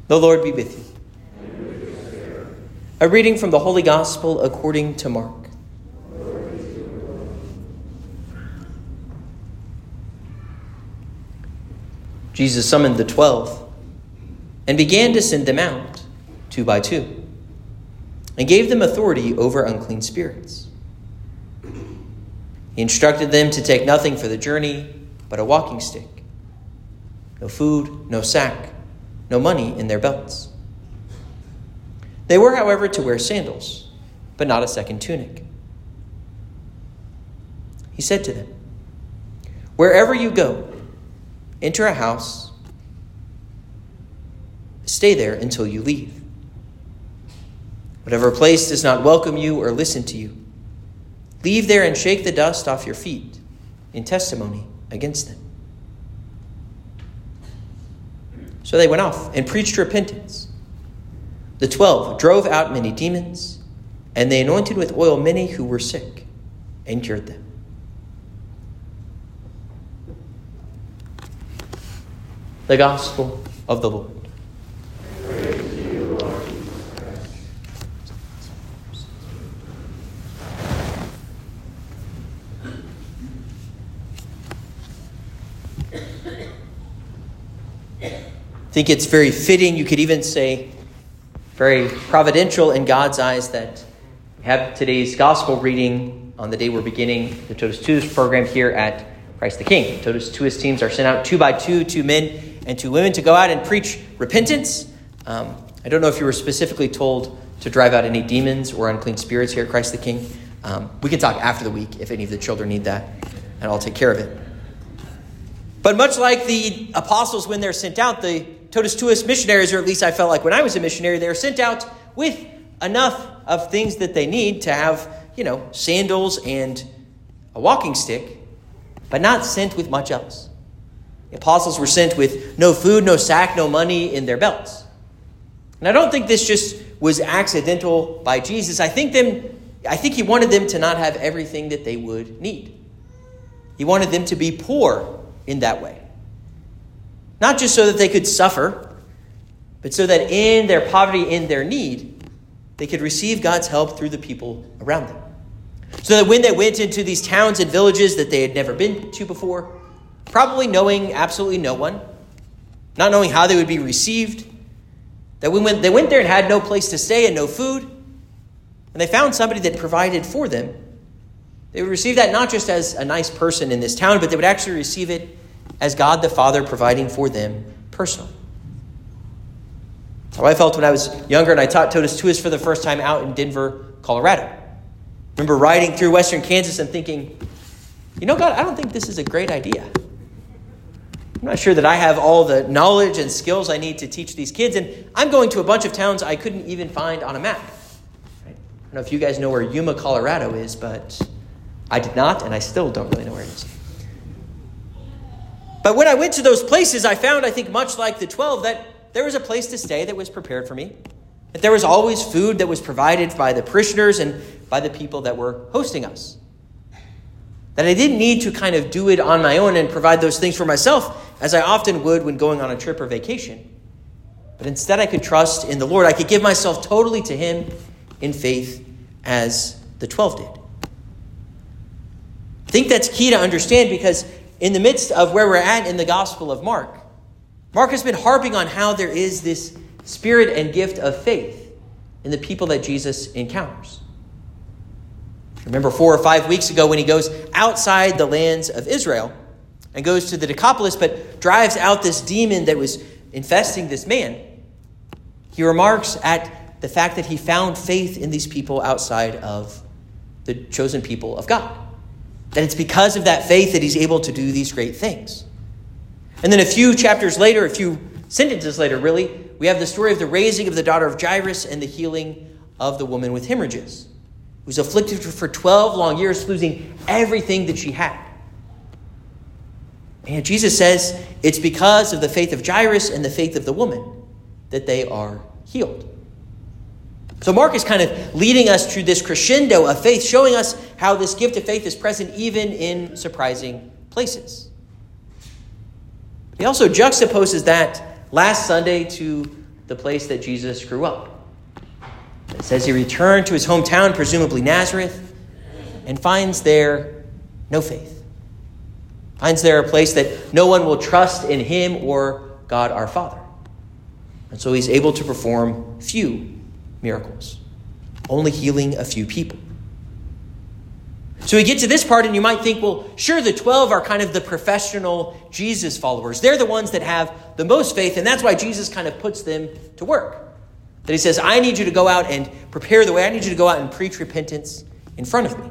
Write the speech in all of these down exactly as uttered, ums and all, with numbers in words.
The Lord be with you. A reading from the Holy Gospel according to Mark. Jesus summoned the twelve and began to send them out, two by two, and gave them authority over unclean spirits. He instructed them to take nothing for the journey but a walking stick, no food, no sack, no money in their belts. They were, however, to wear sandals, but not a second tunic. He said to them, "Wherever you go, enter a house, stay there until you leave. Whatever place does not welcome you or listen to you, leave there and shake the dust off your feet in testimony against them." So they went off and preached repentance. The twelve drove out many demons, and they anointed with oil many who were sick and cured them. The Gospel of the Lord. Praise to you, Lord Jesus Christ. I think it's very fitting, you could even say very providential in God's eyes, that we have today's gospel reading on the day we're beginning the Totus Tuus program here at Christ the King. Totus Tuus teams are sent out two by two, two men and two women, to go out and preach repentance. Um, I don't know if you were specifically told to drive out any demons or unclean spirits here at Christ the King. Um, we can talk after the week if any of the children need that, and I'll take care of it. But much like the apostles when they're sent out, the Totus Tuus missionaries, or at least I felt like when I was a missionary, they were sent out with enough of things that they need to have, you know, sandals and a walking stick, but not sent with much else. The apostles were sent with no food, no sack, no money in their belts. And I don't think this just was accidental by Jesus. I think them, I think he wanted them to not have everything that they would need. He wanted them to be poor in that way. Not just so that they could suffer, but so that in their poverty, in their need, they could receive God's help through the people around them. So that when they went into these towns and villages that they had never been to before, probably knowing absolutely no one, not knowing how they would be received, that when they went there and had no place to stay and no food, and they found somebody that provided for them, they would receive that not just as a nice person in this town, but they would actually receive it as God the Father providing for them personally. That's how I felt when I was younger and I taught Totus Tuus for the first time out in Denver, Colorado. I remember riding through western Kansas and thinking, you know, God, I don't think this is a great idea. I'm not sure that I have all the knowledge and skills I need to teach these kids, and I'm going to a bunch of towns I couldn't even find on a map. I don't know if you guys know where Yuma, Colorado is, but I did not, and I still don't really know where it is. But when I went to those places, I found, I think, much like the twelve, that there was a place to stay that was prepared for me. That there was always food that was provided by the parishioners and by the people that were hosting us. That I didn't need to kind of do it on my own and provide those things for myself, as I often would when going on a trip or vacation. But instead, I could trust in the Lord. I could give myself totally to him in faith, as the twelve did. I think that's key to understand, because in the midst of where we're at in the Gospel of Mark, Mark has been harping on how there is this spirit and gift of faith in the people that Jesus encounters. Remember four or five weeks ago when he goes outside the lands of Israel and goes to the Decapolis, but drives out this demon that was infesting this man, he remarks at the fact that he found faith in these people outside of the chosen people of God. That it's because of that faith that he's able to do these great things. And then a few chapters later, a few sentences later, really, we have the story of the raising of the daughter of Jairus and the healing of the woman with hemorrhages, who was afflicted for twelve long years, losing everything that she had. And Jesus says it's because of the faith of Jairus and the faith of the woman that they are healed. So Mark is kind of leading us through this crescendo of faith, showing us how this gift of faith is present even in surprising places. He also juxtaposes that last Sunday to the place that Jesus grew up. It says he returned to his hometown, presumably Nazareth, and finds there no faith. Finds there a place that no one will trust in him or God our Father. And so he's able to perform few miracles, only healing a few people. So we get to this part and you might think, well, sure, the twelve are kind of the professional Jesus followers. They're the ones that have the most faith, and that's why Jesus kind of puts them to work. That he says, I need you to go out and prepare the way. I need you to go out and preach repentance in front of me.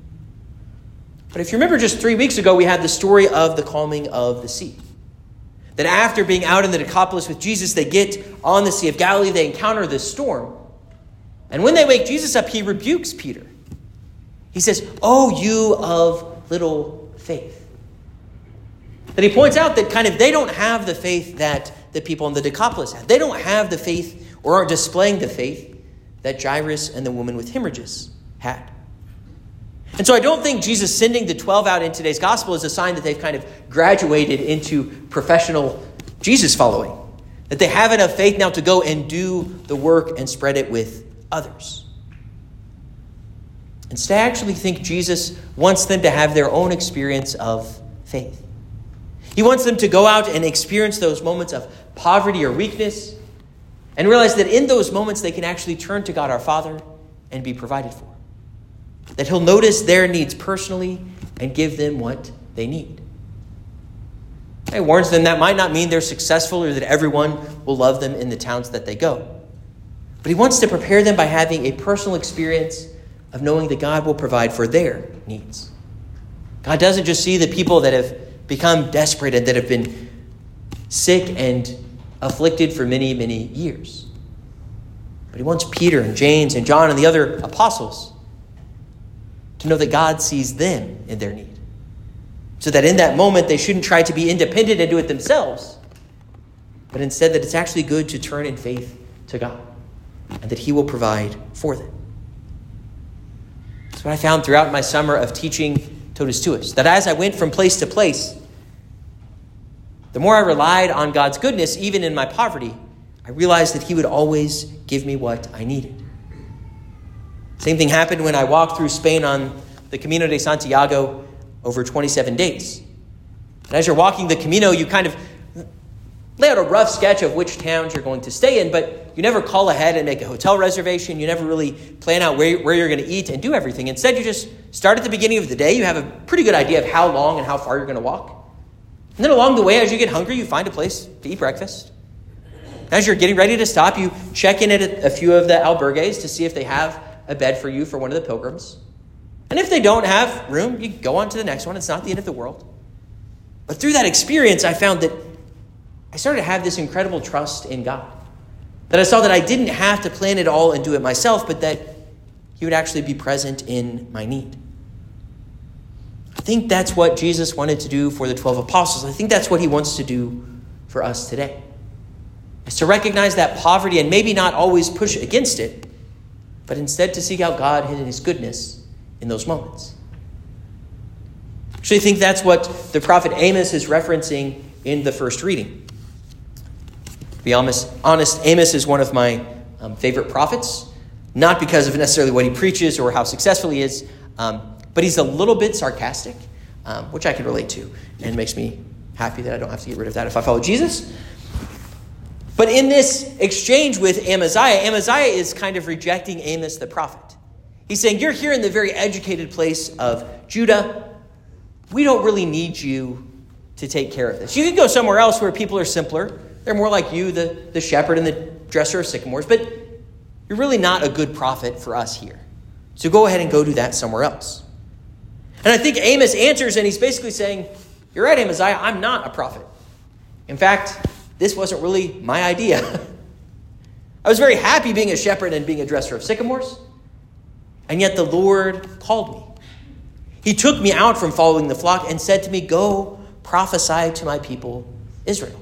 But if you remember just three weeks ago, we had the story of the calming of the sea. That after being out in the Decapolis with Jesus, they get on the Sea of Galilee, they encounter this storm. And when they wake Jesus up, he rebukes Peter. He says, oh, you of little faith. That he points out that kind of they don't have the faith that the people in the Decapolis had. They don't have the faith or aren't displaying the faith that Jairus and the woman with hemorrhages had. And so I don't think Jesus sending the twelve out in today's gospel is a sign that they've kind of graduated into professional Jesus following. That they have enough faith now to go and do the work and spread it with others. Instead, I actually think Jesus wants them to have their own experience of faith. He wants them to go out and experience those moments of poverty or weakness and realize that in those moments they can actually turn to God our Father and be provided for. That he'll notice their needs personally and give them what they need. He warns them that might not mean they're successful or that everyone will love them in the towns that they go. But he wants to prepare them by having a personal experience of knowing that God will provide for their needs. God doesn't just see the people that have become desperate and that have been sick and afflicted for many, many years. But he wants Peter and James and John and the other apostles to know that God sees them in their need. So that in that moment, they shouldn't try to be independent and do it themselves, but instead that it's actually good to turn in faith to God and that he will provide for them. That's what I found throughout my summer of teaching Totus Tuus, that as I went from place to place, the more I relied on God's goodness, even in my poverty, I realized that he would always give me what I needed. Same thing happened when I walked through Spain on the Camino de Santiago over twenty-seven days. And as you're walking the Camino, you kind of lay out a rough sketch of which towns you're going to stay in, but you never call ahead and make a hotel reservation. You never really plan out where, where you're going to eat and do everything. Instead, you just start at the beginning of the day. You have a pretty good idea of how long and how far you're going to walk. And then along the way, as you get hungry, you find a place to eat breakfast. As you're getting ready to stop, you check in at a, a few of the albergues to see if they have a bed for you for one of the pilgrims. And if they don't have room, you go on to the next one. It's not the end of the world. But through that experience, I found that I started to have this incredible trust in God. That I saw that I didn't have to plan it all and do it myself, but that he would actually be present in my need. I think that's what Jesus wanted to do for the twelve apostles. I think that's what he wants to do for us today. Is to recognize that poverty and maybe not always push against it, but instead to seek out God and his goodness in those moments. Actually, I think that's what the prophet Amos is referencing in the first reading. To be honest, honest Amos is one of my um, favorite prophets, not because of necessarily what he preaches or how successful he is, um, but he's a little bit sarcastic, um, which I can relate to, and makes me happy that I don't have to get rid of that if I follow Jesus. But in this exchange with Amaziah, Amaziah is kind of rejecting Amos the prophet. He's saying, you're here in the very educated place of Judah. We don't really need you to take care of this. You can go somewhere else where people are simpler. They're more like you, the, the shepherd and the dresser of sycamores. But you're really not a good prophet for us here. So go ahead and go do that somewhere else. And I think Amos answers, and he's basically saying, you're right, Amaziah, I'm not a prophet. In fact, this wasn't really my idea. I was very happy being a shepherd and being a dresser of sycamores. And yet the Lord called me. He took me out from following the flock and said to me, go prophesy to my people, Israel.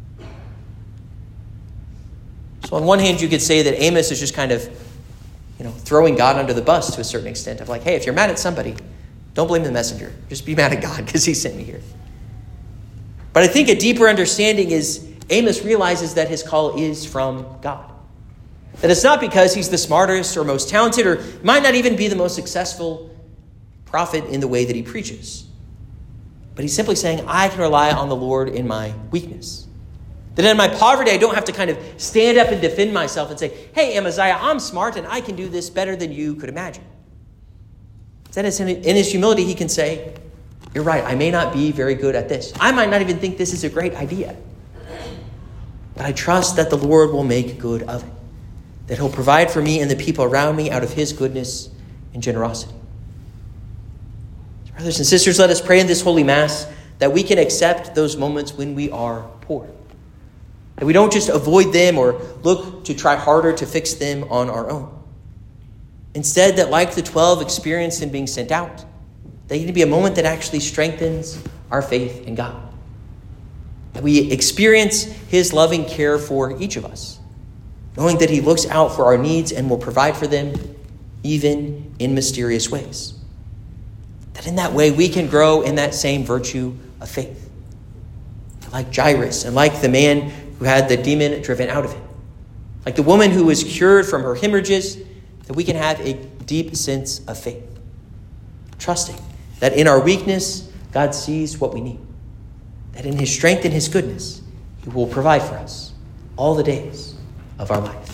So on one hand, you could say that Amos is just kind of, you know, throwing God under the bus to a certain extent of like, hey, if you're mad at somebody, don't blame the messenger. Just be mad at God because he sent me here. But I think a deeper understanding is Amos realizes that his call is from God. That it's not because he's the smartest or most talented or might not even be the most successful prophet in the way that he preaches. But he's simply saying, I can rely on the Lord in my weakness. That in my poverty, I don't have to kind of stand up and defend myself and say, hey, Amaziah, I'm smart and I can do this better than you could imagine. Instead, in his humility, he can say, you're right, I may not be very good at this. I might not even think this is a great idea. But I trust that the Lord will make good of it. That he'll provide for me and the people around me out of his goodness and generosity. Brothers and sisters, let us pray in this Holy Mass that we can accept those moments when we are poor. That we don't just avoid them or look to try harder to fix them on our own. Instead, that like the twelve experienced in being sent out, they need to be a moment that actually strengthens our faith in God. That we experience his loving care for each of us, knowing that he looks out for our needs and will provide for them even in mysterious ways. That in that way we can grow in that same virtue of faith. Like Jairus and like the man who had the demon driven out of him. Like the woman who was cured from her hemorrhages, that we can have a deep sense of faith. Trusting that in our weakness, God sees what we need. That in his strength and his goodness, he will provide for us all the days of our life.